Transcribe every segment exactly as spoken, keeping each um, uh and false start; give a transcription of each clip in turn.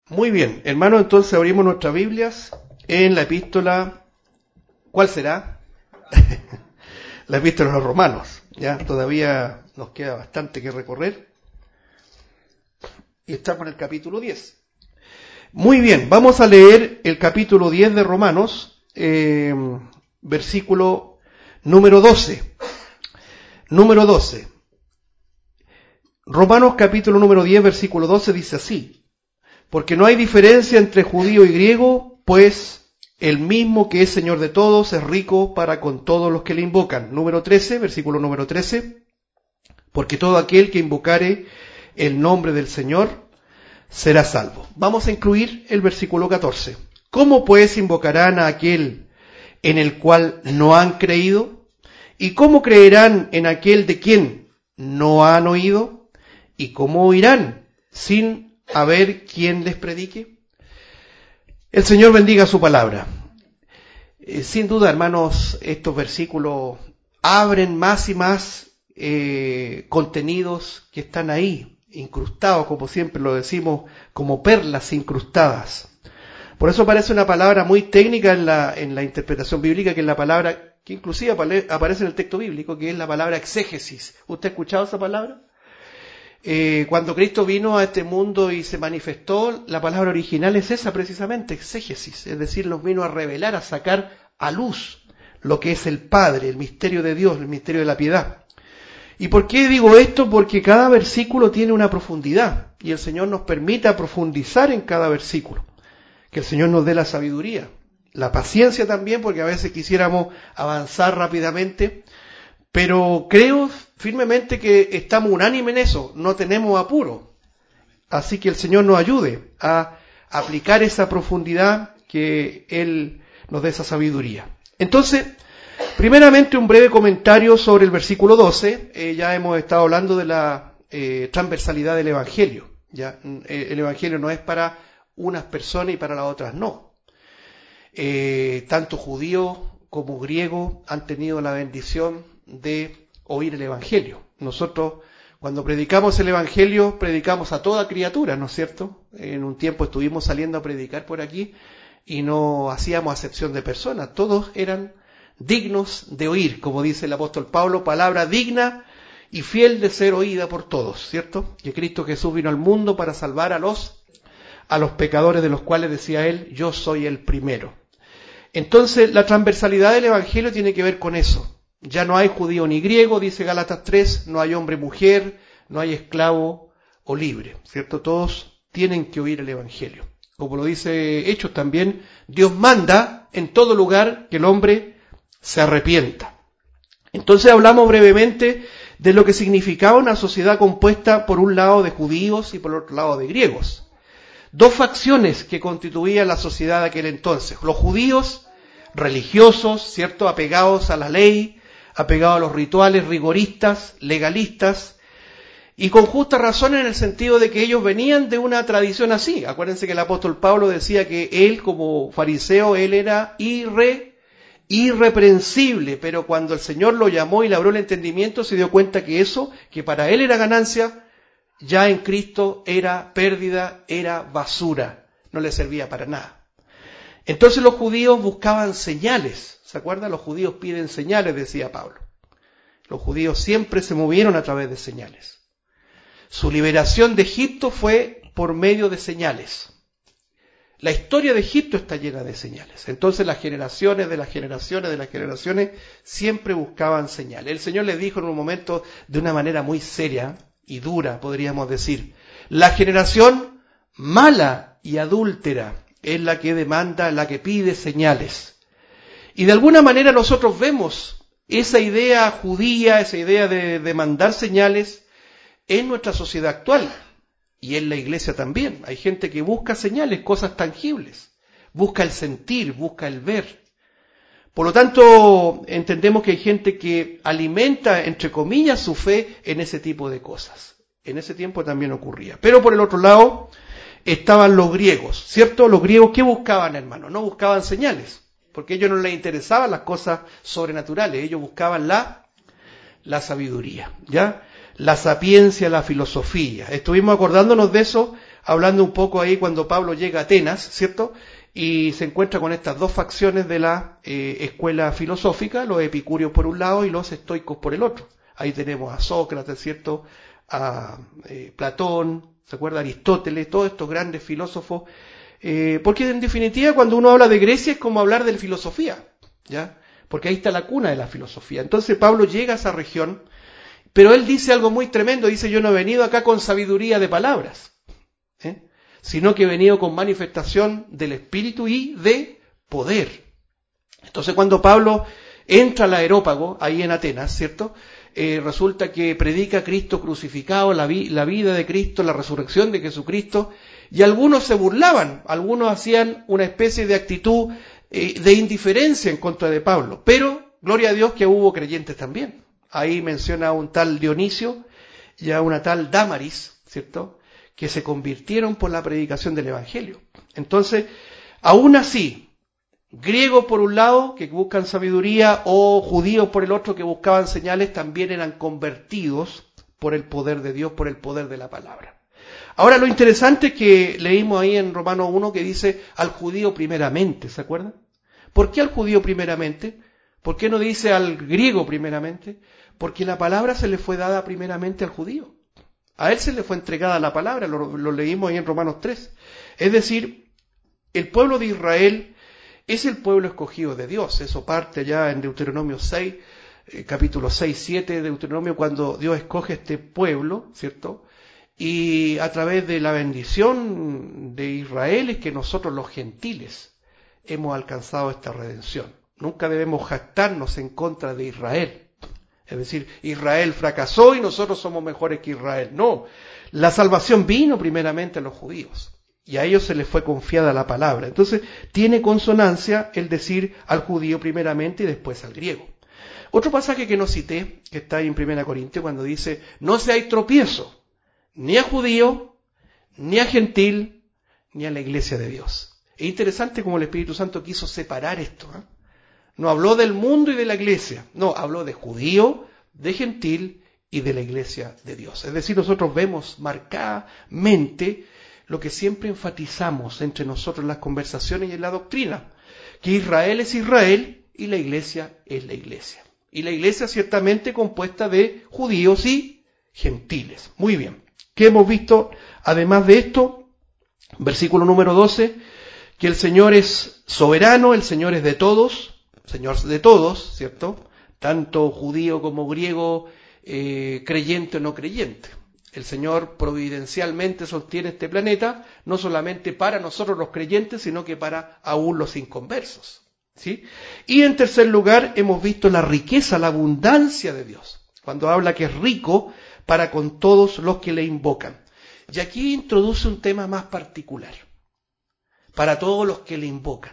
Muy bien, hermanos, entonces abrimos nuestras Biblias en la epístola, ¿cuál será? La epístola a los Romanos. Ya todavía nos queda bastante que recorrer. Y estamos en el capítulo diez. Muy bien, vamos a leer el capítulo diez de Romanos, eh, versículo número doce. Número doce. Romanos capítulo número diez, versículo doce dice así: porque no hay diferencia entre judío y griego, pues el mismo que es Señor de todos es rico para con todos los que le invocan. Número trece, versículo número trece. Porque todo aquel que invocare el nombre del Señor será salvo. Vamos a incluir el versículo catorce. ¿Cómo pues invocarán a aquel en el cual no han creído? ¿Y cómo creerán en aquel de quien no han oído? ¿Y cómo oirán sin a ver quién les predique? El Señor bendiga su palabra. Eh, sin duda, hermanos, estos versículos abren más y más eh, contenidos que están ahí, incrustados, como siempre lo decimos, como perlas incrustadas. Por eso aparece una palabra muy técnica en la, en la interpretación bíblica, que es la palabra que inclusive aparece en el texto bíblico, que es la palabra exégesis. ¿Usted ha escuchado esa palabra? Eh, cuando Cristo vino a este mundo y se manifestó, la palabra original es esa precisamente, exégesis, es decir, nos vino a revelar, a sacar a luz lo que es el Padre, el misterio de Dios, el misterio de la piedad. ¿Y por qué digo esto? Porque cada versículo tiene una profundidad y el Señor nos permite profundizar en cada versículo, que el Señor nos dé la sabiduría, la paciencia también, porque a veces quisiéramos avanzar rápidamente, pero creo firmemente que estamos unánimes en eso, no tenemos apuro. Así que el Señor nos ayude a aplicar esa profundidad, que Él nos dé esa sabiduría. Entonces, primeramente un breve comentario sobre el versículo doce. Eh, ya hemos estado hablando de la eh, transversalidad del Evangelio. ¿Ya? Eh, el Evangelio no es para unas personas y para las otras no. Eh, tanto judíos como griegos han tenido la bendición de oír el Evangelio. Nosotros, cuando predicamos el Evangelio, predicamos a toda criatura, ¿no es cierto? En un tiempo estuvimos saliendo a predicar por aquí y no hacíamos acepción de personas. Todos eran dignos de oír, como dice el apóstol Pablo, palabra digna y fiel de ser oída por todos, ¿cierto? Que Cristo Jesús vino al mundo para salvar a los, a los pecadores, de los cuales decía él, yo soy el primero. Entonces, la transversalidad del Evangelio tiene que ver con eso. Ya no hay judío ni griego, dice Gálatas tres, no hay hombre, mujer, no hay esclavo o libre, ¿cierto? Todos tienen que oír el Evangelio. Como lo dice Hechos también, Dios manda en todo lugar que el hombre se arrepienta. Entonces hablamos brevemente de lo que significaba una sociedad compuesta por un lado de judíos y por otro lado de griegos. Dos facciones que constituían la sociedad de aquel entonces. Los judíos religiosos, ¿cierto? Apegados a la ley, apegados a los rituales rigoristas, legalistas, y con justa razón en el sentido de que ellos venían de una tradición así. Acuérdense que el apóstol Pablo decía que él, como fariseo, él era irre, irreprensible, pero cuando el Señor lo llamó y le abrió el entendimiento, se dio cuenta que eso, que para él era ganancia, ya en Cristo era pérdida, era basura, no le servía para nada. Entonces los judíos buscaban señales. ¿Se acuerdan? Los judíos piden señales, decía Pablo. Los judíos siempre se movieron a través de señales. Su liberación de Egipto fue por medio de señales. La historia de Egipto está llena de señales. Entonces las generaciones de las generaciones de las generaciones siempre buscaban señales. El Señor les dijo en un momento de una manera muy seria y dura, podríamos decir, la generación mala y adúltera es la que demanda, la que pide señales. Y de alguna manera nosotros vemos esa idea judía, esa idea de demandar señales en nuestra sociedad actual y en la iglesia también. Hay gente que busca señales, cosas tangibles, busca el sentir, busca el ver. Por lo tanto, entendemos que hay gente que alimenta, entre comillas, su fe en ese tipo de cosas. En ese tiempo también ocurría. Pero por el otro lado estaban los griegos, ¿cierto? Los griegos, ¿qué buscaban, hermano? No buscaban señales, porque a ellos no les interesaban las cosas sobrenaturales, ellos buscaban la, la sabiduría, ¿ya? La sapiencia, la filosofía. Estuvimos acordándonos de eso hablando un poco ahí cuando Pablo llega a Atenas, ¿cierto? Y se encuentra con estas dos facciones de la eh, escuela filosófica, los epicúreos por un lado y los estoicos por el otro. Ahí tenemos a Sócrates, ¿cierto? A eh, Platón, ¿se acuerda? Aristóteles, todos estos grandes filósofos. Eh, porque en definitiva cuando uno habla de Grecia es como hablar de filosofía, ¿ya? Porque ahí está la cuna de la filosofía. Entonces Pablo llega a esa región, pero él dice algo muy tremendo, dice: yo no he venido acá con sabiduría de palabras, ¿eh? sino que he venido con manifestación del Espíritu y de poder. Entonces cuando Pablo entra al Areópago, ahí en Atenas, ¿cierto? Eh, resulta que predica a Cristo crucificado, la, vi, la vida de Cristo, la resurrección de Jesucristo, y algunos se burlaban, algunos hacían una especie de actitud eh, de indiferencia en contra de Pablo, pero gloria a Dios que hubo creyentes también. Ahí menciona a un tal Dionisio y a una tal Dámaris, ¿cierto?, que se convirtieron por la predicación del Evangelio. Entonces, aún así, griegos por un lado, que buscan sabiduría, o judíos por el otro, que buscaban señales, también eran convertidos por el poder de Dios, por el poder de la palabra. Ahora, lo interesante es que leímos ahí en Romanos uno que dice al judío primeramente, ¿se acuerdan? ¿Por qué al judío primeramente? ¿Por qué no dice al griego primeramente? Porque la palabra se le fue dada primeramente al judío. A él se le fue entregada la palabra, lo, lo leímos ahí en Romanos tres. Es decir, el pueblo de Israel es el pueblo escogido de Dios. Eso parte allá en Deuteronomio seis, eh, capítulo seis, siete de Deuteronomio, cuando Dios escoge este pueblo, ¿cierto? Y a través de la bendición de Israel es que nosotros los gentiles hemos alcanzado esta redención. Nunca debemos jactarnos en contra de Israel. Es decir, Israel fracasó y nosotros somos mejores que Israel. No, la salvación vino primeramente a los judíos y a ellos se les fue confiada la palabra. Entonces, tiene consonancia el decir al judío primeramente y después al griego. Otro pasaje que no cité, que está ahí en primera Corintios, cuando dice: no seáis tropiezo, ni a judío, ni a gentil, ni a la iglesia de Dios. Es interesante cómo el Espíritu Santo quiso separar esto, ¿eh? No habló del mundo y de la iglesia, no, habló de judío, de gentil y de la iglesia de Dios. Es decir, nosotros vemos marcadamente lo que siempre enfatizamos entre nosotros en las conversaciones y en la doctrina, que Israel es Israel y la iglesia es la iglesia. Y la iglesia ciertamente compuesta de judíos y gentiles. Muy bien. ¿Qué hemos visto además de esto? Versículo número doce, que el Señor es soberano, el Señor es de todos, Señor de todos, ¿cierto? Tanto judío como griego, eh, creyente o no creyente. El Señor providencialmente sostiene este planeta, no solamente para nosotros los creyentes, sino que para aún los inconversos, ¿sí? Y en tercer lugar, hemos visto la riqueza, la abundancia de Dios, cuando habla que es rico para con todos los que le invocan. Y aquí introduce un tema más particular, para todos los que le invocan.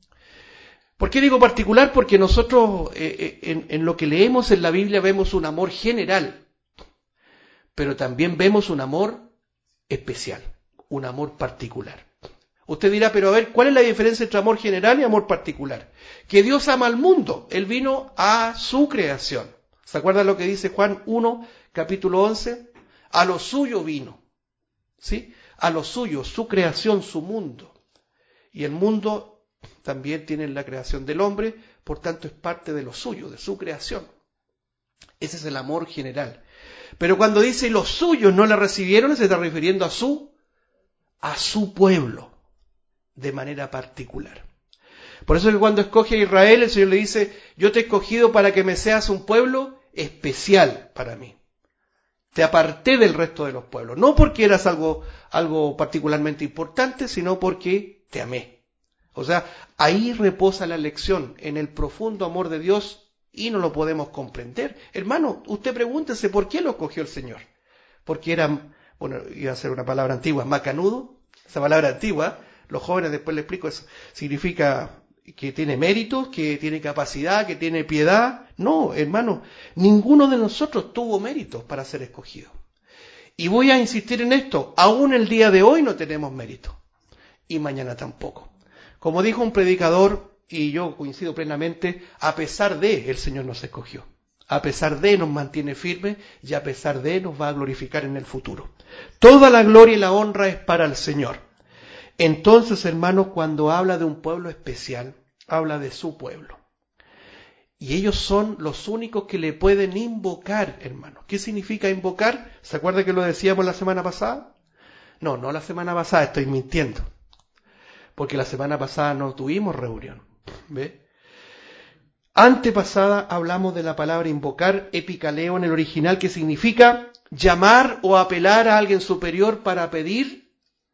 ¿Por qué digo particular? Porque nosotros eh, en, en lo que leemos en la Biblia vemos un amor general, pero también vemos un amor especial, un amor particular. Usted dirá, pero a ver, ¿cuál es la diferencia entre amor general y amor particular? Que Dios ama al mundo, Él vino a su creación. ¿Se acuerdan lo que dice Juan uno, capítulo once? A lo suyo vino, ¿sí? A lo suyo, su creación, su mundo. Y el mundo también tiene la creación del hombre, por tanto es parte de lo suyo, de su creación. Ese es el amor general. Pero cuando dice los suyos no le recibieron, se está refiriendo a su, a su pueblo, de manera particular. Por eso es que cuando escoge a Israel, el Señor le dice: yo te he escogido para que me seas un pueblo especial para mí. Te aparté del resto de los pueblos, no porque eras algo, algo particularmente importante, sino porque te amé. O sea, ahí reposa la elección, en el profundo amor de Dios, y no lo podemos comprender. Hermano, usted pregúntese por qué lo escogió el Señor. Porque era, bueno, iba a ser una palabra antigua, macanudo, esa palabra antigua, los jóvenes después le explico eso, significa que tiene méritos, que tiene capacidad, que tiene piedad. No, hermano, ninguno de nosotros tuvo méritos para ser escogido. Y voy a insistir en esto, aún el día de hoy no tenemos mérito, y mañana tampoco. Como dijo un predicador, y yo coincido plenamente, a pesar de, el Señor nos escogió. A pesar de nos mantiene firme y a pesar de nos va a glorificar en el futuro. Toda la gloria y la honra es para el Señor. Entonces, hermanos, cuando habla de un pueblo especial, habla de su pueblo. Y ellos son los únicos que le pueden invocar, hermanos. ¿Qué significa invocar? ¿Se acuerda que lo decíamos la semana pasada? No, no la semana pasada, estoy mintiendo. Porque la semana pasada no tuvimos reunión. ¿Ve? Antepasada hablamos de la palabra invocar, epicaleo en el original, que significa llamar o apelar a alguien superior para pedir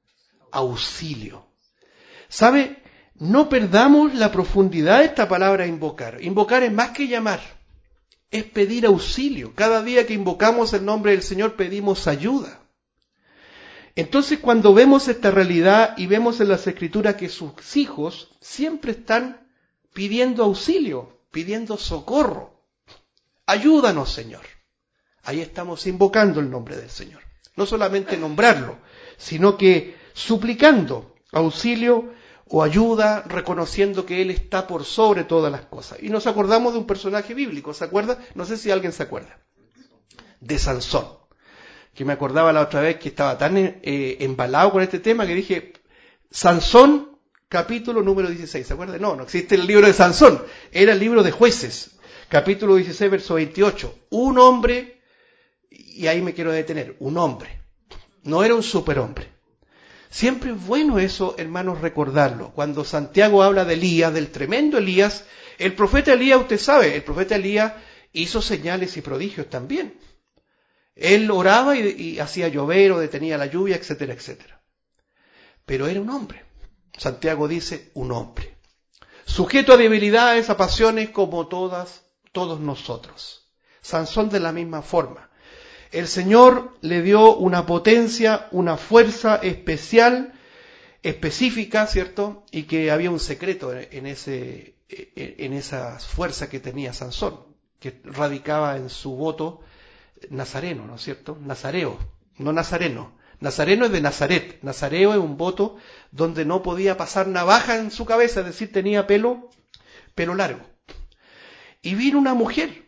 auxilio. ¿Sabe? No perdamos la profundidad de esta palabra invocar. Invocar es más que llamar, es pedir auxilio. Cada día que invocamos el nombre del Señor pedimos ayuda. Entonces, cuando vemos esta realidad y vemos en las Escrituras que sus hijos siempre están pidiendo auxilio, pidiendo socorro. Ayúdanos, Señor. Ahí estamos invocando el nombre del Señor. No solamente nombrarlo, sino que suplicando auxilio o ayuda, reconociendo que Él está por sobre todas las cosas. Y nos acordamos de un personaje bíblico, ¿se acuerda? No sé si alguien se acuerda. De Sansón. Que me acordaba la otra vez que estaba tan eh, embalado con este tema que dije, Sansón, capítulo número dieciséis, ¿se acuerda? No, no existe el libro de Sansón, era el libro de Jueces, capítulo dieciséis, verso veintiocho. Un hombre, y ahí me quiero detener, un hombre, no era un superhombre. Siempre es bueno eso, hermanos, recordarlo. Cuando Santiago habla de Elías, del tremendo Elías, el profeta Elías, usted sabe, el profeta Elías hizo señales y prodigios también. Él oraba y, y hacía llover o detenía la lluvia, etcétera, etcétera. Pero era un hombre. Santiago dice, un hombre. Sujeto a debilidades, a pasiones como todas, todos nosotros. Sansón de la misma forma. El Señor le dio una potencia, una fuerza especial, específica, ¿cierto? Y que había un secreto en, ese, en esa fuerza que tenía Sansón, que radicaba en su voto nazareno, ¿no es cierto? Nazareo, no nazareno. Nazareno es de Nazaret. Nazareo es un voto donde no podía pasar navaja en su cabeza, es decir, tenía pelo, pelo largo. Y vino una mujer,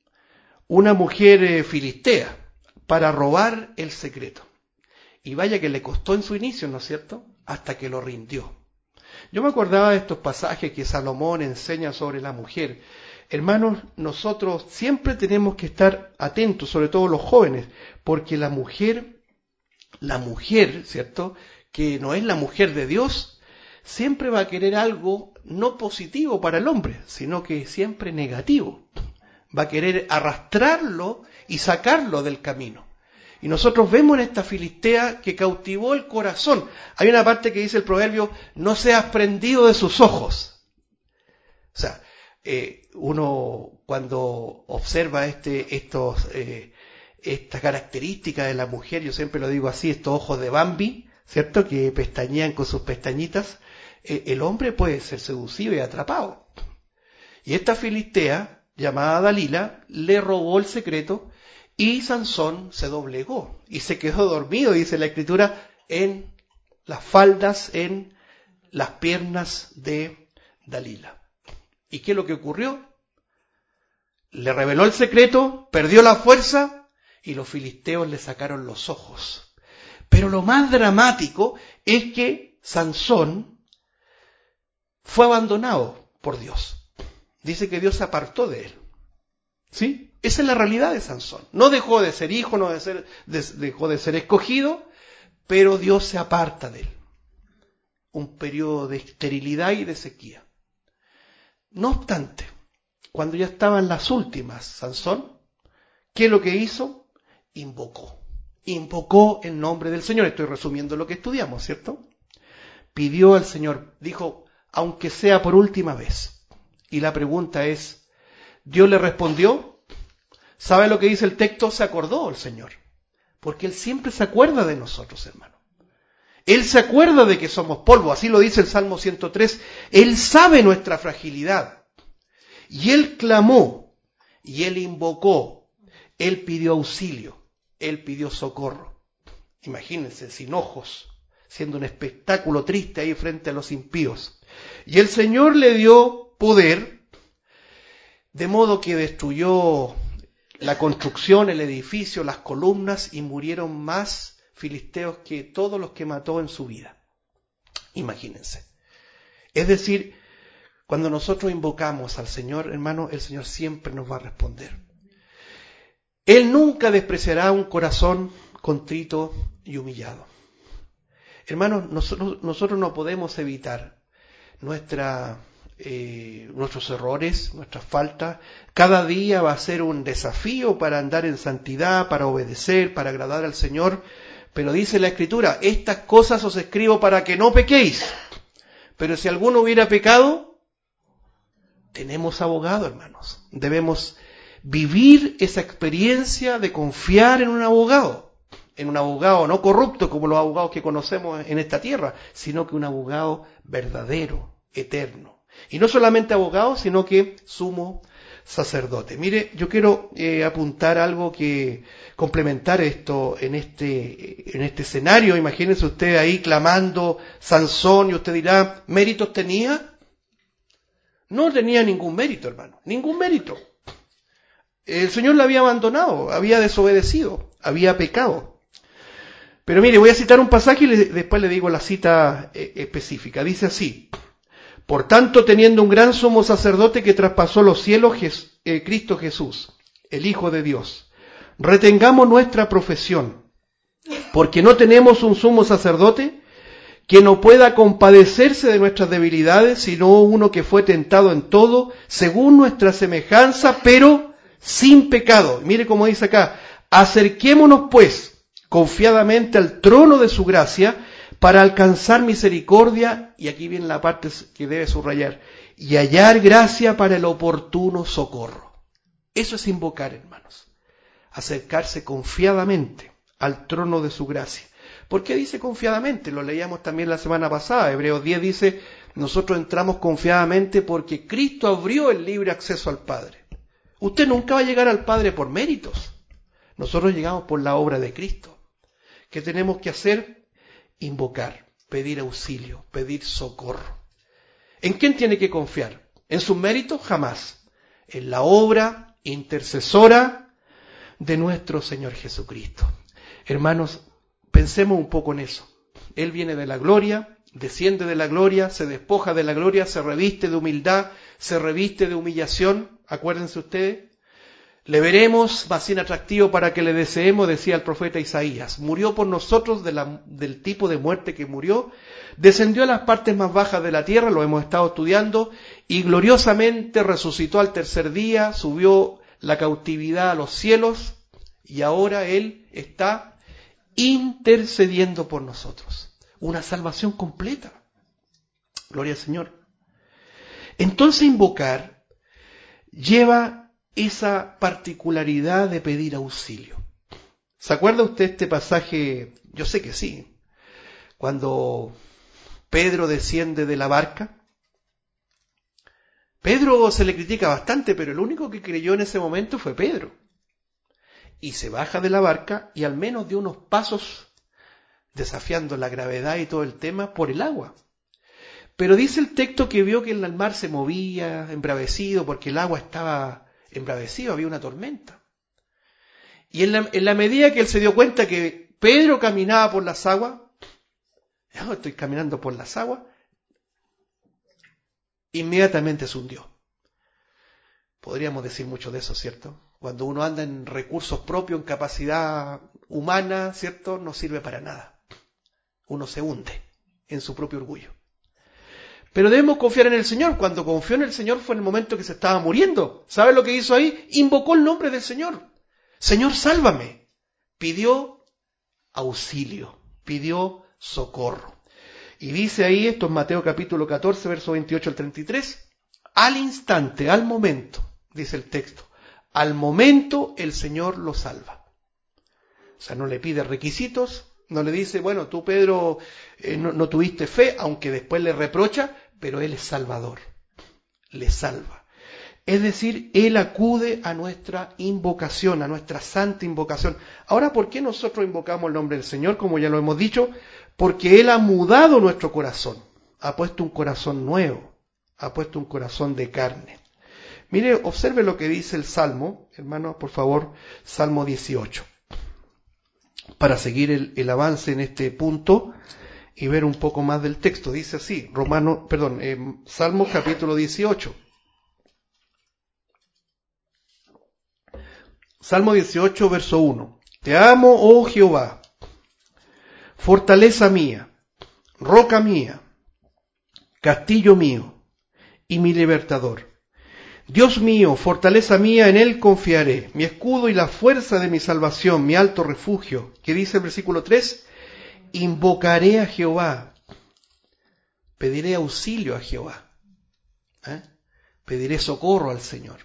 una mujer eh, filistea, para robar el secreto. Y vaya que le costó en su inicio, ¿no es cierto? Hasta que lo rindió. Yo me acordaba de estos pasajes que Salomón enseña sobre la mujer. Hermanos, nosotros siempre tenemos que estar atentos, sobre todo los jóvenes, porque la mujer, la mujer, ¿cierto?, que no es la mujer de Dios, siempre va a querer algo no positivo para el hombre, sino que siempre negativo. Va a querer arrastrarlo y sacarlo del camino. Y nosotros vemos en esta filistea que cautivó el corazón. Hay una parte que dice el proverbio, no seas prendido de sus ojos. O sea, eh, uno cuando observa este, estos, eh, esta característica de la mujer, yo siempre lo digo así, estos ojos de Bambi, ¿cierto?, que pestañean con sus pestañitas, eh, el hombre puede ser seducido y atrapado. Y esta filistea, llamada Dalila, le robó el secreto y Sansón se doblegó y se quedó dormido, dice la Escritura, en las faldas, en las piernas de Dalila. ¿Y qué es lo que ocurrió? Le reveló el secreto, perdió la fuerza y los filisteos le sacaron los ojos. Pero lo más dramático es que Sansón fue abandonado por Dios. Dice que Dios se apartó de él. ¿Sí? Esa es la realidad de Sansón. No dejó de ser hijo, no de ser, de, dejó de ser escogido, pero Dios se aparta de él. Un periodo de esterilidad y de sequía. No obstante, cuando ya estaban las últimas, Sansón, ¿qué es lo que hizo? Invocó. Invocó el nombre del Señor. Estoy resumiendo lo que estudiamos, ¿cierto? Pidió al Señor, dijo, aunque sea por última vez. Y la pregunta es, ¿Dios le respondió? ¿Sabe lo que dice el texto? Se acordó el Señor. Porque Él siempre se acuerda de nosotros, hermano. Él se acuerda de que somos polvo. Así lo dice el Salmo ciento tres. Él sabe nuestra fragilidad. Y Él clamó. Y Él invocó. Él pidió auxilio. Él pidió socorro. Imagínense, sin ojos, siendo un espectáculo triste ahí frente a los impíos. Y el Señor le dio poder, de modo que destruyó la construcción, el edificio, las columnas, y murieron más filisteos que todos los que mató en su vida. Imagínense. Es decir, cuando nosotros invocamos al Señor, hermano, el Señor siempre nos va a responder. Él nunca despreciará un corazón contrito y humillado. Hermanos, nosotros, nosotros no podemos evitar nuestra, eh, nuestros errores, nuestras faltas. Cada día va a ser un desafío para andar en santidad, para obedecer, para agradar al Señor. Pero dice la Escritura, estas cosas os escribo para que no pequéis. Pero si alguno hubiera pecado, tenemos abogado, hermanos. Debemos vivir esa experiencia de confiar en un abogado. En un abogado no corrupto como los abogados que conocemos en esta tierra, sino que un abogado verdadero, eterno. Y no solamente abogado, sino que sumo sacerdote. Mire, yo quiero eh, apuntar algo que complementar esto en este, en este escenario. Imagínense usted ahí clamando Sansón, y usted dirá, ¿méritos tenía? No tenía ningún mérito, hermano, ningún mérito. El Señor lo había abandonado, había desobedecido, había pecado. Pero mire, voy a citar un pasaje y le, después le digo la cita eh, específica. Dice así: por tanto, teniendo un gran sumo sacerdote que traspasó los cielos, Jes, eh, Cristo Jesús, el Hijo de Dios, retengamos nuestra profesión, porque no tenemos un sumo sacerdote que no pueda compadecerse de nuestras debilidades, sino uno que fue tentado en todo, según nuestra semejanza, pero sin pecado. Mire cómo dice acá: acerquémonos pues confiadamente al trono de su gracia para alcanzar misericordia, y aquí viene la parte que debe subrayar, y hallar gracia para el oportuno socorro. Eso es invocar, hermanos. Acercarse confiadamente al trono de su gracia. ¿Por qué dice confiadamente? Lo leíamos también la semana pasada. Hebreos diez dice, nosotros entramos confiadamente porque Cristo abrió el libre acceso al Padre. Usted nunca va a llegar al Padre por méritos. Nosotros llegamos por la obra de Cristo. ¿Qué tenemos que hacer? Invocar, pedir auxilio, pedir socorro. ¿En quién tiene que confiar? ¿En sus méritos? Jamás. En la obra intercesora de nuestro Señor Jesucristo. Hermanos, pensemos un poco en eso. Él viene de la gloria, desciende de la gloria, se despoja de la gloria, se reviste de humildad, se reviste de humillación. Acuérdense ustedes. Le veremos más inatractivo para que le deseemos, decía el profeta Isaías. Murió por nosotros de la, del tipo de muerte que murió. Descendió a las partes más bajas de la tierra, lo hemos estado estudiando, y gloriosamente resucitó al tercer día, subió la cautividad a los cielos, y ahora Él está intercediendo por nosotros. Una salvación completa. Gloria al Señor. Entonces invocar lleva esa particularidad de pedir auxilio. ¿Se acuerda usted este pasaje? Yo sé que sí. Cuando Pedro desciende de la barca. Pedro se le critica bastante, pero el único que creyó en ese momento fue Pedro. Y se baja de la barca y al menos dio unos pasos desafiando la gravedad y todo el tema por el agua. Pero dice el texto que vio que el mar se movía, embravecido, porque el agua estaba embravecido, había una tormenta. Y en la, en la medida que él se dio cuenta que Pedro caminaba por las aguas, yo estoy caminando por las aguas, inmediatamente se hundió. Podríamos decir mucho de eso, ¿cierto? Cuando uno anda en recursos propios, en capacidad humana, ¿cierto? No sirve para nada. Uno se hunde en su propio orgullo. Pero debemos confiar en el Señor. Cuando confió en el Señor fue en el momento que se estaba muriendo. ¿Sabe lo que hizo ahí? Invocó el nombre del Señor. Señor, sálvame. Pidió auxilio, pidió socorro. Y dice ahí, esto es Mateo capítulo catorce, verso veintiocho al treinta y tres, al instante, al momento, dice el texto, al momento el Señor lo salva. O sea, no le pide requisitos, no le dice, bueno, tú Pedro eh, no, no tuviste fe, aunque después le reprocha, pero Él es salvador, le salva. Es decir, Él acude a nuestra invocación, a nuestra santa invocación. Ahora, ¿por qué nosotros invocamos el nombre del Señor? Como ya lo hemos dicho, porque Él ha mudado nuestro corazón, ha puesto un corazón nuevo, ha puesto un corazón de carne. Mire, observe lo que dice el Salmo, hermano, por favor, Salmo dieciocho. Para seguir el, el avance en este punto y ver un poco más del texto. Dice así, Romano, perdón, eh, Salmo capítulo dieciocho. Salmo dieciocho, verso uno. Te amo, oh Jehová, fortaleza mía, roca mía, castillo mío y mi libertador. Dios mío, fortaleza mía, en Él confiaré, mi escudo y la fuerza de mi salvación, mi alto refugio. ¿Qué dice el versículo tres? Invocaré a Jehová, pediré auxilio a Jehová, ¿eh? Pediré socorro al Señor.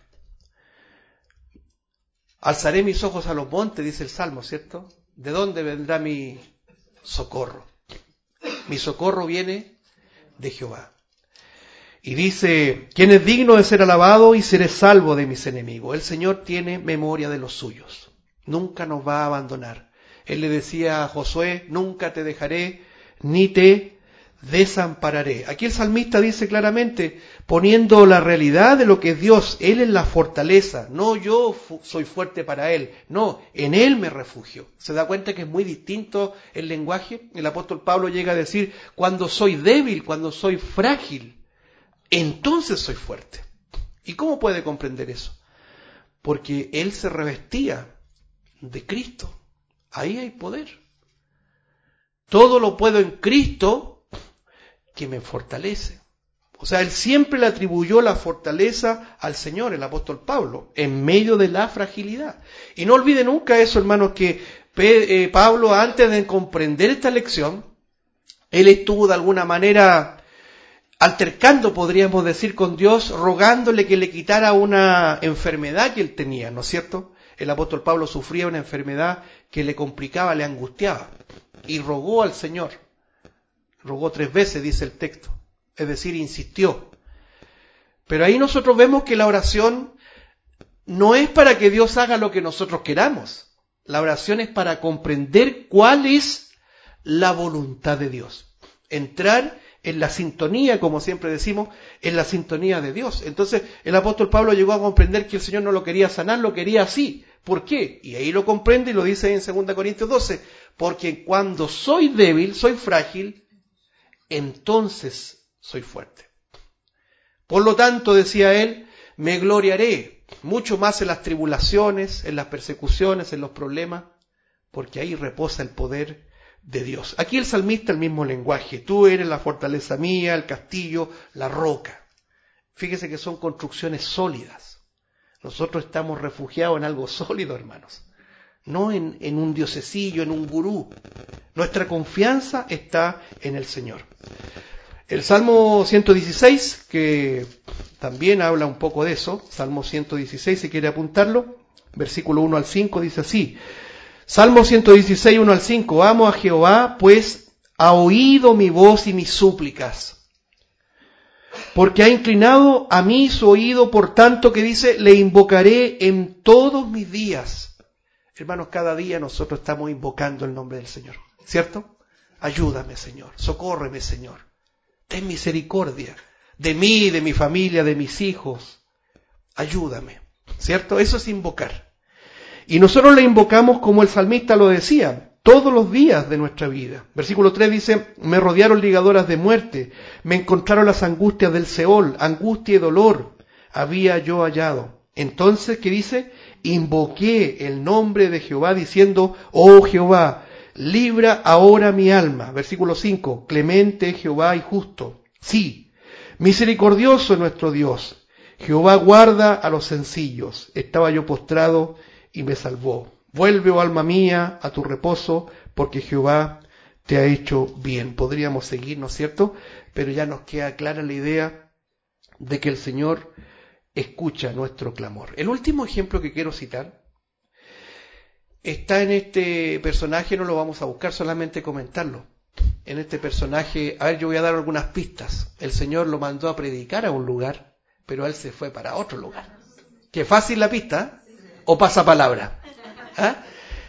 Alzaré mis ojos a los montes, dice el Salmo, ¿cierto? ¿De dónde vendrá mi socorro? Mi socorro viene de Jehová. Y dice, ¿quién es digno de ser alabado y seré salvo de mis enemigos? El Señor tiene memoria de los suyos. Nunca nos va a abandonar. Él le decía a Josué, nunca te dejaré ni te desampararé. Aquí el salmista dice claramente, poniendo la realidad de lo que es Dios, Él es la fortaleza, no yo fu- soy fuerte para Él, no, en Él me refugio. ¿Se da cuenta que es muy distinto el lenguaje? El apóstol Pablo llega a decir, cuando soy débil, cuando soy frágil, entonces soy fuerte. ¿Y cómo puede comprender eso? Porque Él se revestía de Cristo. Ahí hay poder. Todo lo puedo en Cristo que me fortalece. O sea, Él siempre le atribuyó la fortaleza al Señor, el apóstol Pablo, en medio de la fragilidad. Y no olvide nunca eso, hermanos, que Pablo, antes de comprender esta lección, él estuvo de alguna manera altercando, podríamos decir, con Dios, rogándole que le quitara una enfermedad que él tenía, ¿no es cierto? El apóstol Pablo sufría una enfermedad que le complicaba, le angustiaba, y rogó al Señor. Rogó tres veces, dice el texto, es decir, insistió. Pero ahí nosotros vemos que la oración no es para que Dios haga lo que nosotros queramos. La oración es para comprender cuál es la voluntad de Dios. Entrar en la sintonía, como siempre decimos, en la sintonía de Dios. Entonces el apóstol Pablo llegó a comprender que el Señor no lo quería sanar, lo quería así. ¿Por qué? Y ahí lo comprende y lo dice en segunda Corintios doce. Porque cuando soy débil, soy frágil, entonces soy fuerte. Por lo tanto, decía él, me gloriaré mucho más en las tribulaciones, en las persecuciones, en los problemas, porque ahí reposa el poder de Dios. Aquí el salmista el mismo lenguaje. Tú eres la fortaleza mía, el castillo, la roca. Fíjese que son construcciones sólidas. Nosotros estamos refugiados en algo sólido, hermanos. No en, en un diosesillo, en un gurú. Nuestra confianza está en el Señor. El Salmo ciento dieciséis, que también habla un poco de eso, Salmo ciento dieciséis, si quiere apuntarlo, versículo uno al cinco, dice así. Salmo ciento dieciséis, uno al cinco. Amo a Jehová, pues ha oído mi voz y mis súplicas. Porque ha inclinado a mí su oído, por tanto que dice, le invocaré en todos mis días. Hermanos, cada día nosotros estamos invocando el nombre del Señor, ¿cierto? Ayúdame, Señor, socórreme, Señor. Ten misericordia de mí, de mi familia, de mis hijos. Ayúdame, ¿cierto? Eso es invocar. Y nosotros le invocamos como el salmista lo decía, todos los días de nuestra vida. Versículo tres dice, me rodearon ligadoras de muerte, me encontraron las angustias del Seol, angustia y dolor había yo hallado. Entonces, ¿qué dice? Invoqué el nombre de Jehová diciendo, oh Jehová, libra ahora mi alma. Versículo cinco, clemente Jehová y justo. Sí, misericordioso nuestro Dios. Jehová guarda a los sencillos. Estaba yo postrado y me salvó. Vuelve, oh alma mía, a tu reposo, porque Jehová te ha hecho bien. Podríamos seguir, ¿no es cierto? Pero ya nos queda clara la idea de que el Señor escucha nuestro clamor. El último ejemplo que quiero citar está en este personaje, no lo vamos a buscar, solamente comentarlo. En este personaje, a ver, yo voy a dar algunas pistas. El Señor lo mandó a predicar a un lugar, pero él se fue para otro lugar. Qué fácil la pista, ¿eh? ¿O pasa palabra? ¿Ah?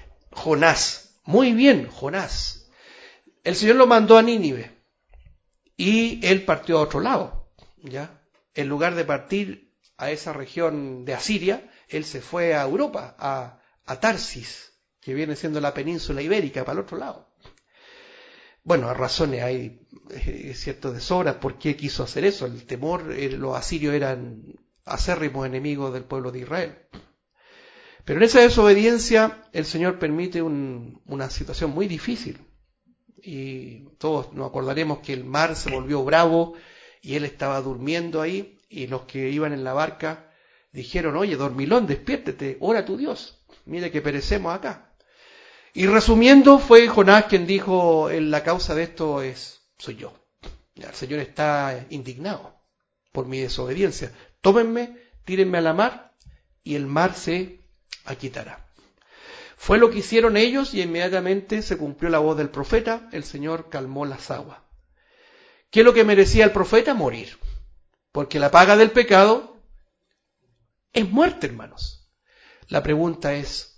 Jonás. Muy bien, Jonás. El Señor lo mandó a Nínive y él partió a otro lado, ¿ya? En lugar de partir a esa región de Asiria, él se fue a Europa, a, a Tarsis, que viene siendo la península ibérica, para el otro lado. Bueno, a razones hay eh, cierto de sobra por qué quiso hacer eso. El temor, eh, los asirios eran acérrimos enemigos del pueblo de Israel. Pero en esa desobediencia el Señor permite un, una situación muy difícil. Y todos nos acordaremos que el mar se volvió bravo y él estaba durmiendo ahí, y los que iban en la barca dijeron: oye, dormilón, despiértete, ora a tu Dios, mire que perecemos acá. Y resumiendo, fue Jonás quien dijo: la causa de esto es soy yo. Ya, el Señor está indignado por mi desobediencia. Tómenme, tírenme a la mar y el mar se aquitará. Fue lo que hicieron ellos, y inmediatamente se cumplió la voz del profeta. El Señor calmó las aguas. ¿Qué es lo que merecía el profeta? Morir. Porque la paga del pecado es muerte, hermanos. La pregunta es: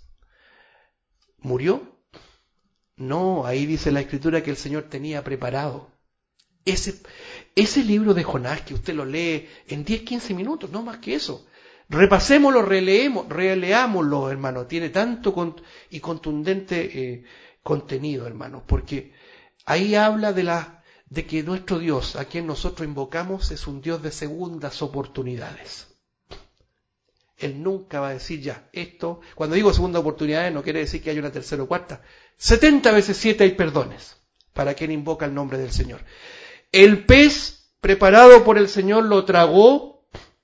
¿murió? No, ahí dice la Escritura que el Señor tenía preparado. Ese, ese libro de Jonás que usted lo lee en diez, quince minutos, no más que eso. Repasémoslo, releemos, releámoslo, hermano. Tiene tanto cont- y contundente eh, contenido, hermano, porque ahí habla de la de que nuestro Dios, a quien nosotros invocamos, es un Dios de segundas oportunidades. Él nunca va a decir: ya, esto, cuando digo segundas oportunidades no quiere decir que haya una tercera o cuarta. setenta veces siete hay perdones para quien invoca el nombre del Señor. El pez preparado por el Señor lo tragó.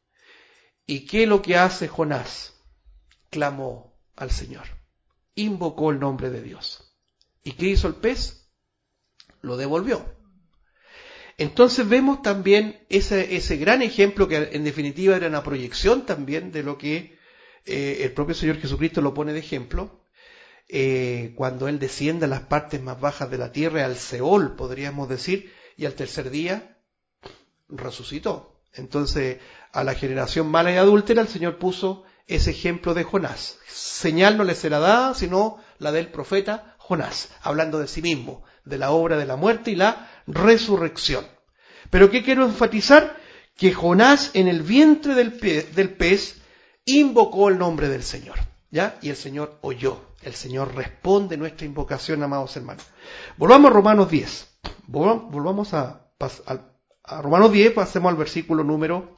¿Y qué es lo que hace Jonás? Clamó al Señor, invocó el nombre de Dios. ¿Y qué hizo el pez? Lo devolvió. Entonces vemos también ese, ese gran ejemplo que en definitiva era una proyección también de lo que eh, el propio Señor Jesucristo lo pone de ejemplo, eh, cuando Él desciende a las partes más bajas de la tierra, al Seol, podríamos decir, y al tercer día resucitó. Entonces, a la generación mala y adúltera el Señor puso ese ejemplo de Jonás. Señal no le será dada, sino la del profeta Jonás, hablando de sí mismo, de la obra de la muerte y la resurrección. Pero ¿qué quiero enfatizar? Que Jonás, en el vientre del pez, del pez, invocó el nombre del Señor, ¿ya? Y el Señor oyó. El Señor responde nuestra invocación, amados hermanos. Volvamos a Romanos diez. Volvamos a, a, a Romanos diez, pasemos al versículo número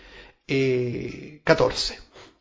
eh, catorce.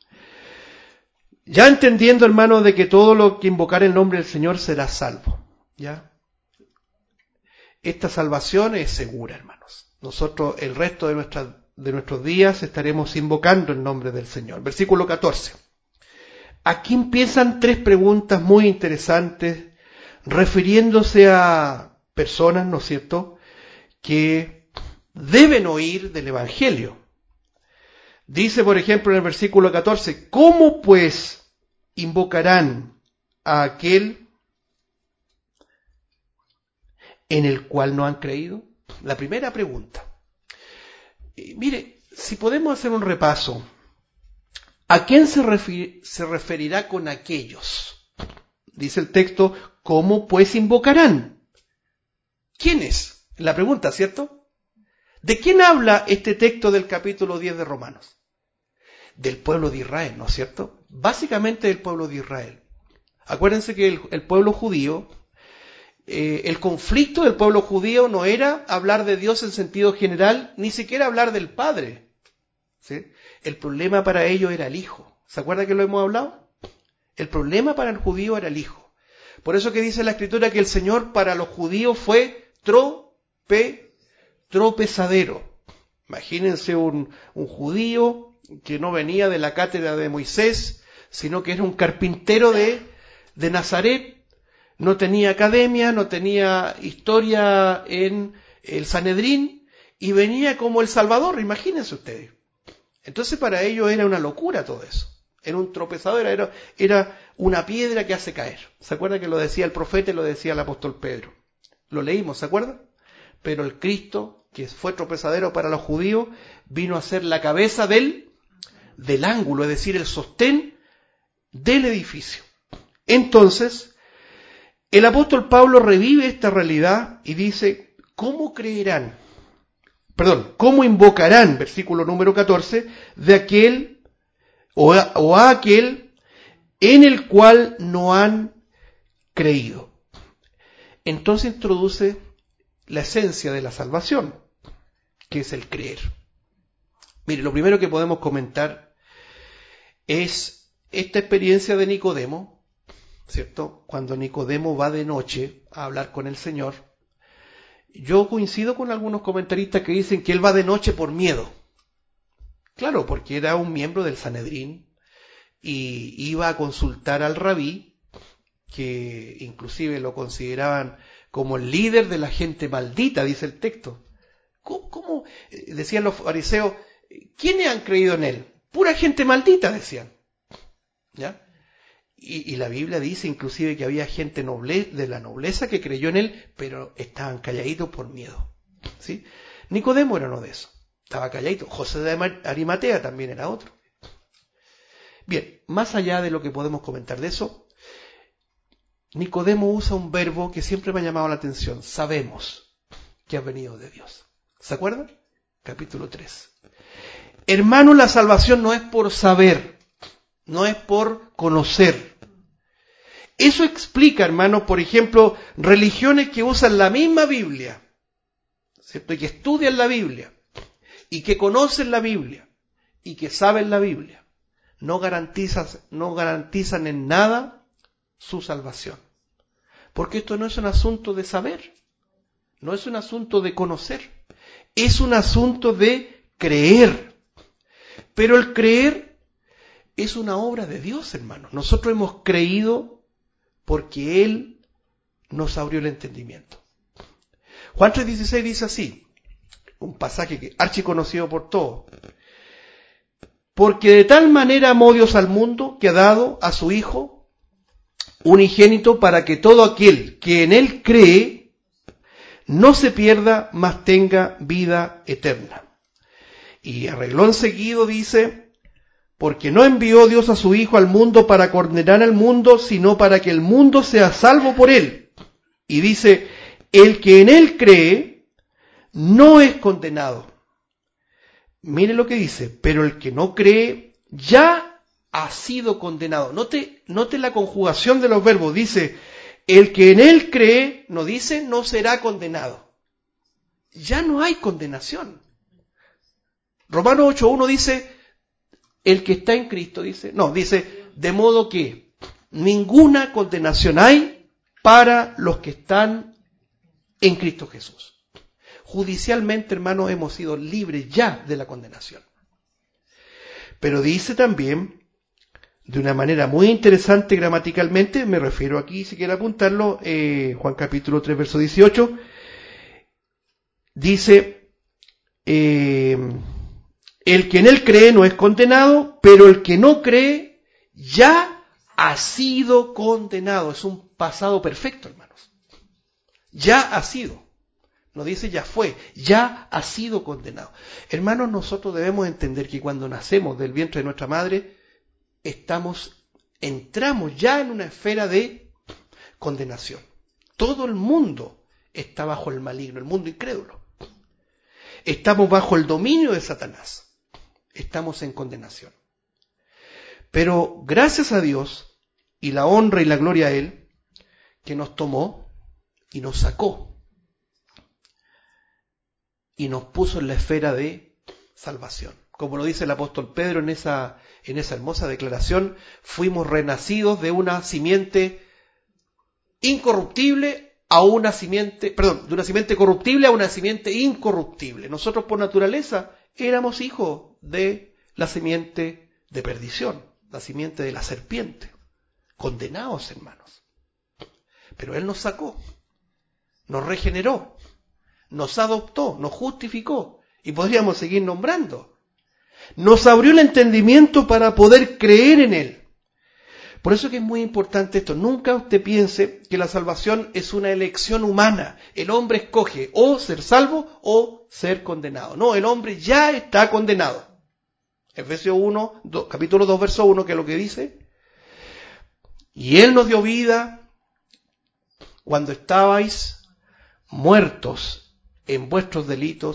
Ya entendiendo, hermanos, de que todo lo que invocar el nombre del Señor será salvo, ¿ya? Esta salvación es segura, hermanos. Nosotros el resto de, nuestra, de nuestros días estaremos invocando el nombre del Señor. Versículo catorce. Aquí empiezan tres preguntas muy interesantes, refiriéndose a personas, ¿no es cierto?, que deben oír del Evangelio. Dice, por ejemplo, en el versículo catorce, ¿cómo pues invocarán a aquel en el cual no han creído? La primera pregunta. Eh, mire, si podemos hacer un repaso, ¿a quién se, refi- se referirá con aquellos? Dice el texto, ¿cómo pues invocarán? ¿Quién es? La pregunta, ¿cierto? ¿De quién habla este texto del capítulo diez de Romanos? Del pueblo de Israel, ¿no es cierto? Básicamente del pueblo de Israel. Acuérdense que el, el pueblo judío, eh, el conflicto del pueblo judío no era hablar de Dios en sentido general, ni siquiera hablar del Padre, ¿sí? El problema para ellos era el Hijo. ¿Se acuerda que lo hemos hablado? El problema para el judío era el Hijo. Por eso que dice la Escritura que el Señor para los judíos fue trope, tropezadero. Imagínense un, un judío que no venía de la cátedra de Moisés, sino que era un carpintero de, de Nazaret, no tenía academia, no tenía historia en el Sanedrín, y venía como el Salvador, imagínense ustedes. Entonces para ellos era una locura todo eso, era un tropezador, era, era una piedra que hace caer. ¿Se acuerdan que lo decía el profeta y lo decía el apóstol Pedro? Lo leímos, ¿se acuerdan? Pero el Cristo, que fue tropezadero para los judíos, vino a ser la cabeza del del ángulo, es decir, el sostén del edificio. Entonces, el apóstol Pablo revive esta realidad y dice, ¿cómo creerán perdón, ¿cómo invocarán, versículo número catorce, de aquel o a, o a aquel en el cual no han creído? Entonces introduce la esencia de la salvación, que es el creer. Mire, lo primero que podemos comentar es esta experiencia de Nicodemo, ¿cierto? Cuando Nicodemo va de noche a hablar con el Señor. Yo coincido con algunos comentaristas que dicen que él va de noche por miedo. Claro, porque era un miembro del Sanedrín y iba a consultar al rabí, que inclusive lo consideraban como el líder de la gente maldita, dice el texto. ¿Cómo, cómo? Decían los fariseos, ¿quiénes han creído en él? Pura gente maldita, decían. ¿Ya? Y, y la Biblia dice inclusive que había gente noble, de la nobleza que creyó en él, pero estaban calladitos por miedo. ¿Sí? Nicodemo era uno de esos. Estaba calladito. José de Arimatea también era otro. Bien, más allá de lo que podemos comentar de eso, Nicodemo usa un verbo que siempre me ha llamado la atención. Sabemos que ha venido de Dios. ¿Se acuerdan? Capítulo tres. Hermano, la salvación no es por saber, no es por conocer. Eso explica, hermano, por ejemplo, religiones que usan la misma Biblia, ¿cierto? Y que estudian la Biblia, y que conocen la Biblia, y que saben la Biblia. No garantizan, no garantizan en nada su salvación. Porque esto no es un asunto de saber, no es un asunto de conocer, es un asunto de creer. Pero el creer es una obra de Dios, hermano. Nosotros hemos creído porque Él nos abrió el entendimiento. Juan tres dieciséis dice así, un pasaje que archiconocido por todos. Porque de tal manera amó Dios al mundo que ha dado a su Hijo unigénito para que todo aquel que en Él cree no se pierda, mas tenga vida eterna. Y a renglón seguido dice, porque no envió Dios a su Hijo al mundo para condenar al mundo, sino para que el mundo sea salvo por Él. Y dice, el que en Él cree no es condenado. Mire lo que dice, pero el que no cree ya ha sido condenado. Note, note la conjugación de los verbos. Dice, el que en Él cree, no dice, no será condenado. Ya no hay condenación. Romanos ocho uno dice, el que está en Cristo, dice, no, dice, de modo que ninguna condenación hay para los que están en Cristo Jesús. Judicialmente, hermanos, hemos sido libres ya de la condenación. Pero dice también, de una manera muy interesante gramaticalmente, me refiero aquí, si quiere apuntarlo, eh, Juan capítulo tres, verso dieciocho, dice, eh, el que en Él cree no es condenado, pero el que no cree ya ha sido condenado. Es un pasado perfecto, hermanos. Ya ha sido. No dice ya fue, ya ha sido condenado. Hermanos, nosotros debemos entender que cuando nacemos del vientre de nuestra madre, estamos, entramos ya en una esfera de condenación. Todo el mundo está bajo el maligno, el mundo incrédulo. Estamos bajo el dominio de Satanás. Estamos en condenación. Pero gracias a Dios, y la honra y la gloria a Él, que nos tomó y nos sacó, y nos puso en la esfera de salvación. Como lo dice el apóstol Pedro en esa, en esa hermosa declaración, fuimos renacidos de una simiente incorruptible a una simiente, perdón, de una simiente corruptible a una simiente incorruptible. Nosotros por naturaleza éramos hijos de la simiente de perdición, la simiente de la serpiente, condenados, hermanos. Pero Él nos sacó, nos regeneró, nos adoptó, nos justificó, y podríamos seguir nombrando. Nos abrió el entendimiento para poder creer en Él. Por eso que es muy importante esto. Nunca usted piense que la salvación es una elección humana. El hombre escoge o ser salvo o ser condenado. No, el hombre ya está condenado. Efesios uno, dos, capítulo dos, verso uno, que es lo que dice. Y Él nos dio vida cuando estabais muertos en vuestros delitos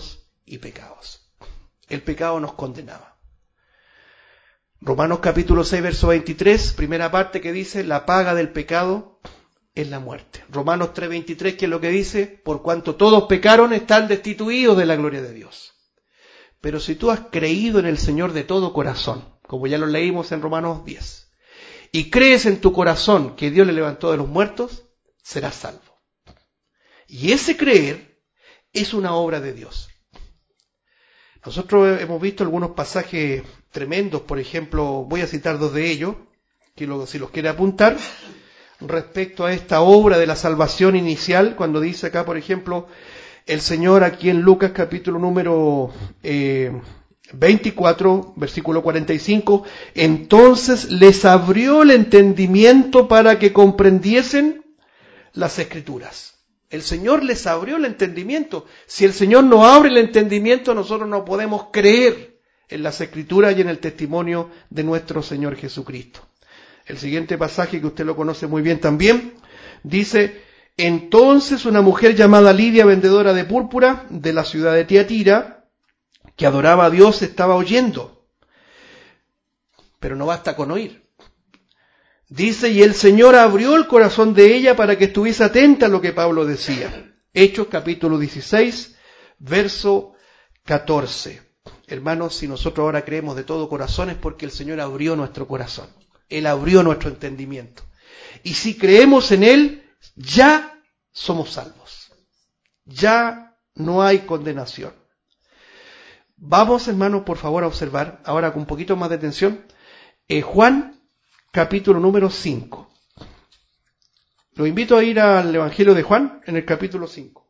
y pecados. El pecado nos condenaba. Romanos capítulo seis, verso veintitrés, primera parte que dice, la paga del pecado es la muerte. Romanos tres, veintitrés, que es lo que dice, por cuanto todos pecaron, están destituidos de la gloria de Dios. Pero si tú has creído en el Señor de todo corazón, como ya lo leímos en Romanos diez, y crees en tu corazón que Dios le levantó de los muertos, serás salvo. Y ese creer es una obra de Dios. Nosotros hemos visto algunos pasajes tremendos, por ejemplo, voy a citar dos de ellos, que lo, si los quiere apuntar, respecto a esta obra de la salvación inicial, cuando dice acá, por ejemplo, el Señor aquí en Lucas capítulo número eh, veinticuatro, versículo cuarenta y cinco, entonces les abrió el entendimiento para que comprendiesen las Escrituras. El Señor les abrió el entendimiento. Si el Señor no abre el entendimiento, nosotros no podemos creer en las Escrituras y en el testimonio de nuestro Señor Jesucristo. El siguiente pasaje, que usted lo conoce muy bien también, dice, entonces una mujer llamada Lidia, vendedora de púrpura, de la ciudad de Tiatira, que adoraba a Dios, estaba oyendo. Pero no basta con oír. Dice, y el Señor abrió el corazón de ella para que estuviese atenta a lo que Pablo decía. Hechos capítulo dieciséis, verso catorce. Hermanos, si nosotros ahora creemos de todo corazón es porque el Señor abrió nuestro corazón. Él abrió nuestro entendimiento. Y si creemos en Él, ya somos salvos. Ya no hay condenación. Vamos, hermanos, por favor, a observar, ahora con un poquito más de atención, eh, Juan capítulo número cinco. Los invito a ir al Evangelio de Juan en el capítulo cinco.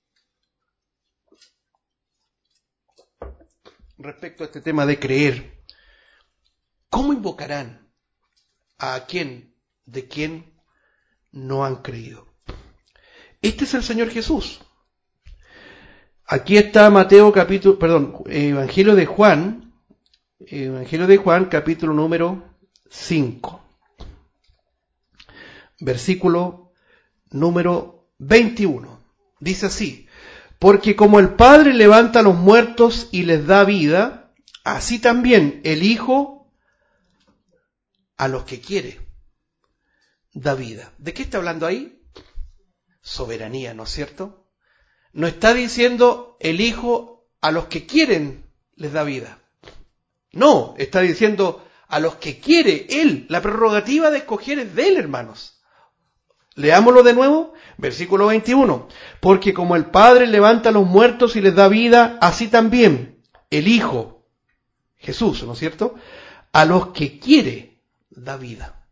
Respecto a este tema de creer, ¿cómo invocarán a aquel de quien no han creído? Este es el Señor Jesús. Aquí está Mateo capítulo, perdón, Evangelio de Juan, Evangelio de Juan capítulo número cinco, versículo número veintiuno. Dice así, porque como el Padre levanta a los muertos y les da vida, así también el Hijo a los que quiere da vida. ¿De qué está hablando ahí? Soberanía, ¿no es cierto? No está diciendo el Hijo a los que quieren les da vida. No, está diciendo a los que quiere Él. La prerrogativa de escoger es de Él, hermanos. Leámoslo de nuevo, versículo veintiuno. Porque como el Padre levanta a los muertos y les da vida, así también el Hijo, Jesús, ¿no es cierto?, a los que quiere da vida.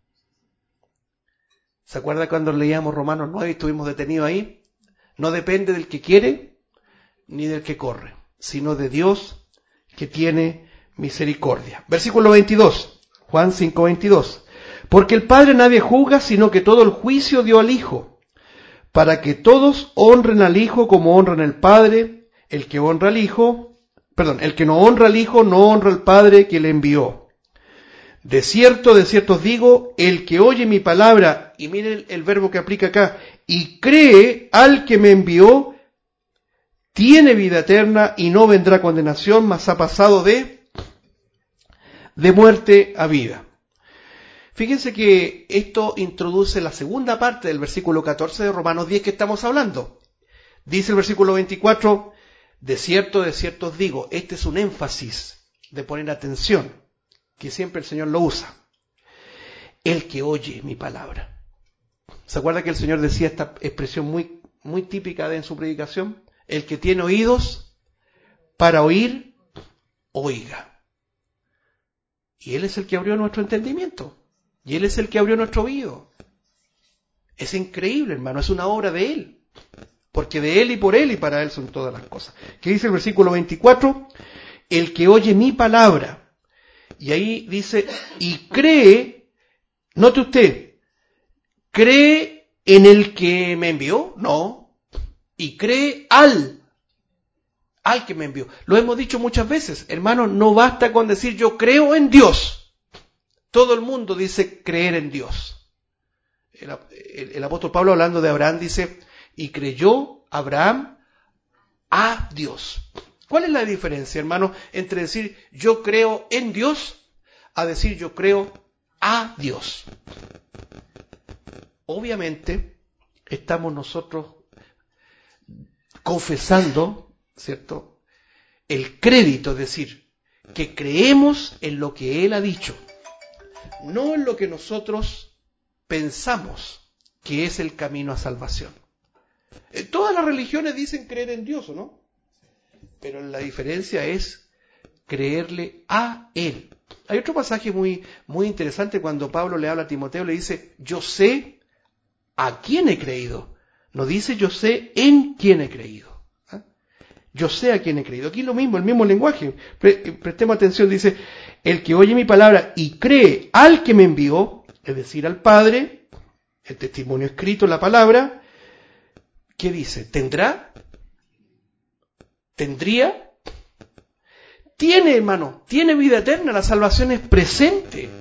¿Se acuerda cuando leíamos Romanos nueve y estuvimos detenidos ahí? No depende del que quiere ni del que corre, sino de Dios que tiene misericordia. Versículo veintidós, Juan cinco, veintidós. Porque el Padre nadie juzga, sino que todo el juicio dio al Hijo, para que todos honren al Hijo como honran al Padre. El que honra al Hijo, perdón, el que no honra al Hijo no honra al Padre que le envió. De cierto, de cierto os digo, el que oye mi palabra, y miren el, el verbo que aplica acá, y cree al que me envió, tiene vida eterna y no vendrá condenación, mas ha pasado de, de muerte a vida. Fíjense que esto introduce la segunda parte del versículo catorce de Romanos diez que estamos hablando. Dice el versículo veinticuatro, de cierto, de cierto os digo, este es un énfasis de poner atención, que siempre el Señor lo usa. El que oye mi palabra. ¿Se acuerda que el Señor decía esta expresión muy, muy típica de en su predicación? El que tiene oídos para oír, oiga. Y Él es el que abrió nuestro entendimiento. Y Él es el que abrió nuestro oído. Es increíble, hermano, es una obra de Él. Porque de Él y por Él y para Él son todas las cosas. ¿Qué dice el versículo veinticuatro? El que oye mi palabra. Y ahí dice, y cree, note usted, ¿cree en el que me envió? No. Y cree al, al que me envió. Lo hemos dicho muchas veces, hermano, no basta con decir yo creo en Dios. Todo el mundo dice creer en Dios. El, el, el apóstol Pablo, hablando de Abraham, dice, y creyó Abraham a Dios. ¿Cuál es la diferencia, hermano, entre decir yo creo en Dios a decir yo creo a Dios? Obviamente, estamos nosotros confesando, ¿cierto?, el crédito, es decir, que creemos en lo que Él ha dicho, no en lo que nosotros pensamos que es el camino a salvación. Todas las religiones dicen creer en Dios, ¿o no? Pero la diferencia es creerle a Él. Hay otro pasaje muy, muy interesante cuando Pablo le habla a Timoteo, le dice, yo sé a quién he creído. No dice yo sé en quién he creído. ¿Ah? Yo sé a quién he creído. Aquí es lo mismo, el mismo lenguaje. Pre- prestemos atención, dice, el que oye mi palabra y cree al que me envió, es decir, al Padre, el testimonio escrito, la palabra, ¿qué dice? ¿Tendrá? ¿Tendría? Tiene, hermano, tiene vida eterna, la salvación es presente.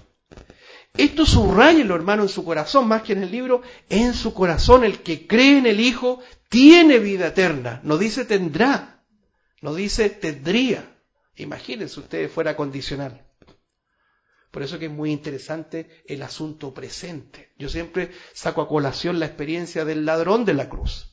Esto subráyelo, hermano, en su corazón, más que en el libro, en su corazón. El que cree en el Hijo tiene vida eterna. No dice tendrá, no dice tendría. Imagínense ustedes fuera condicional. Por eso que es muy interesante el asunto presente. Yo siempre saco a colación la experiencia del ladrón de la cruz.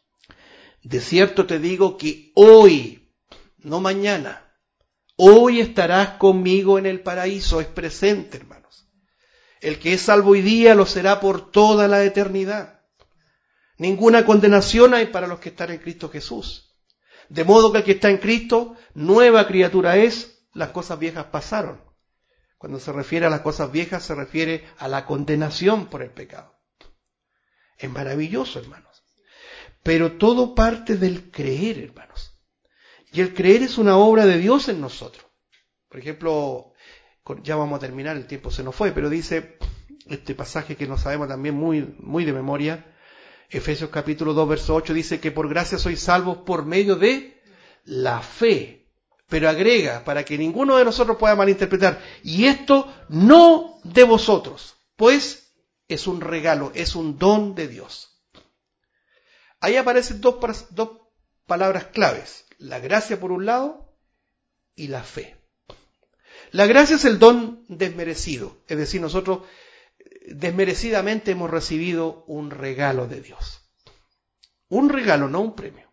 De cierto te digo que hoy, no mañana, hoy estarás conmigo en el paraíso. Es presente, hermanos. El que es salvo hoy día lo será por toda la eternidad. Ninguna condenación hay para los que están en Cristo Jesús. De modo que el que está en Cristo, nueva criatura es, las cosas viejas pasaron. Cuando se refiere a las cosas viejas, se refiere a la condenación por el pecado. Es maravilloso, hermanos. Pero todo parte del creer, hermanos. Y el creer es una obra de Dios en nosotros. Por ejemplo, ya vamos a terminar, el tiempo se nos fue, pero dice este pasaje que no sabemos también muy, muy de memoria, Efesios capítulo dos, verso ocho, dice que por gracia sois salvos por medio de la fe. Pero agrega, para que ninguno de nosotros pueda malinterpretar, y esto no de vosotros, pues es un regalo, es un don de Dios. Ahí aparecen dos, dos palabras claves, la gracia por un lado y la fe. La gracia es el don desmerecido, es decir, nosotros desmerecidamente hemos recibido un regalo de Dios. Un regalo, no un premio.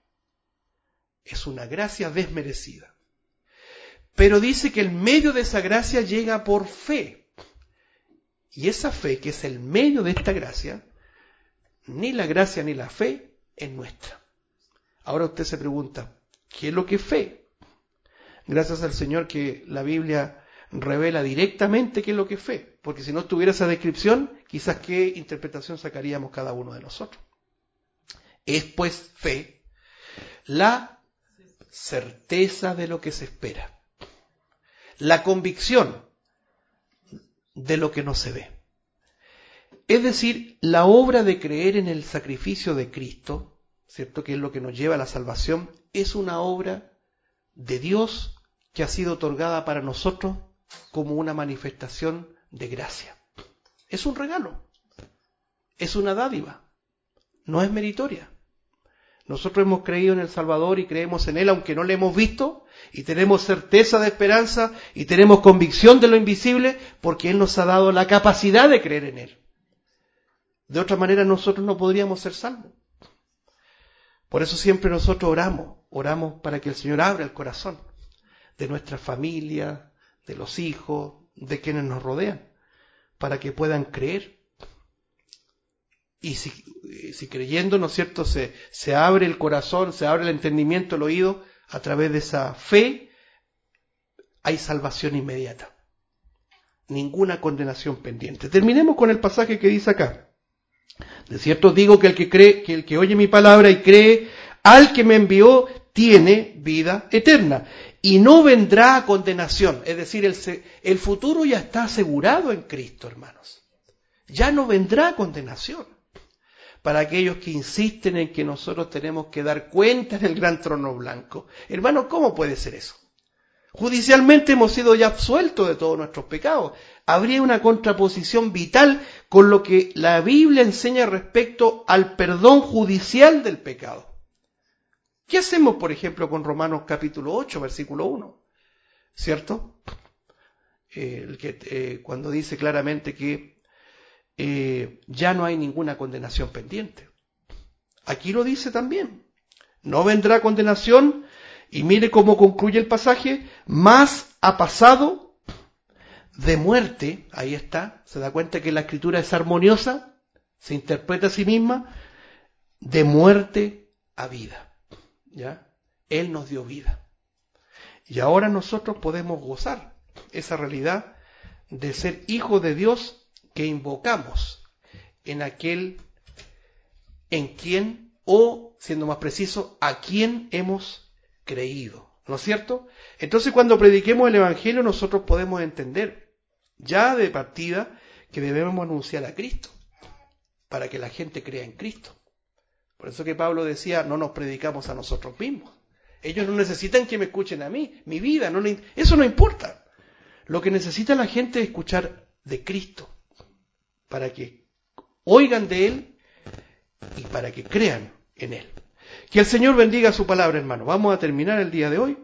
Es una gracia desmerecida. Pero dice que el medio de esa gracia llega por fe. Y esa fe, que es el medio de esta gracia, ni la gracia ni la fe es nuestra. Ahora usted se pregunta, ¿qué es lo que es fe? Gracias al Señor que la Biblia revela directamente qué es lo que es fe, porque si no estuviera esa descripción, quizás qué interpretación sacaríamos cada uno de nosotros. Es pues fe la certeza de lo que se espera, la convicción de lo que no se ve. Es decir, la obra de creer en el sacrificio de Cristo, ¿cierto?, que es lo que nos lleva a la salvación, es una obra de Dios que ha sido otorgada para nosotros como una manifestación de gracia. Es un regalo, es una dádiva, no es meritoria. Nosotros hemos creído en el Salvador y creemos en Él, aunque no le hemos visto, y tenemos certeza de esperanza y tenemos convicción de lo invisible, porque Él nos ha dado la capacidad de creer en Él. De otra manera nosotros no podríamos ser salvos. Por eso siempre nosotros oramos, oramos para que el Señor abra el corazón de nuestra familia, de los hijos, de quienes nos rodean, para que puedan creer. Y si, si creyendo, ¿no es cierto?, se, se abre el corazón, se abre el entendimiento, el oído, a través de esa fe, hay salvación inmediata. Ninguna condenación pendiente. Terminemos con el pasaje que dice acá. De cierto digo que el que cree, que el que oye mi palabra y cree al que me envió, tiene vida eterna. Y no vendrá a condenación. Es decir, el, el futuro ya está asegurado en Cristo, hermanos. Ya no vendrá a condenación. Para aquellos que insisten en que nosotros tenemos que dar cuenta en el gran trono blanco. Hermanos, ¿cómo puede ser eso? Judicialmente hemos sido ya absueltos de todos nuestros pecados. Habría una contraposición vital con lo que la Biblia enseña respecto al perdón judicial del pecado. ¿Qué hacemos, por ejemplo, con Romanos capítulo ocho, versículo uno? ¿Cierto? Eh, el que, eh, cuando dice claramente que eh, ya no hay ninguna condenación pendiente. Aquí lo dice también. No vendrá condenación, y mire cómo concluye el pasaje, más ha pasado de muerte, ahí está, se da cuenta que la escritura es armoniosa, se interpreta a sí misma, de muerte a vida. ¿Ya? Él nos dio vida. Y ahora nosotros podemos gozar esa realidad de ser hijos de Dios que invocamos en aquel en quien, o siendo más preciso, a quien hemos creído. ¿No es cierto? Entonces cuando prediquemos el Evangelio nosotros podemos entender ya de partida que debemos anunciar a Cristo para que la gente crea en Cristo. Por eso que Pablo decía, no nos predicamos a nosotros mismos. Ellos no necesitan que me escuchen a mí, mi vida, no le, eso no importa. Lo que necesita la gente es escuchar de Cristo, para que oigan de Él y para que crean en Él. Que el Señor bendiga su palabra, hermano. Vamos a terminar el día de hoy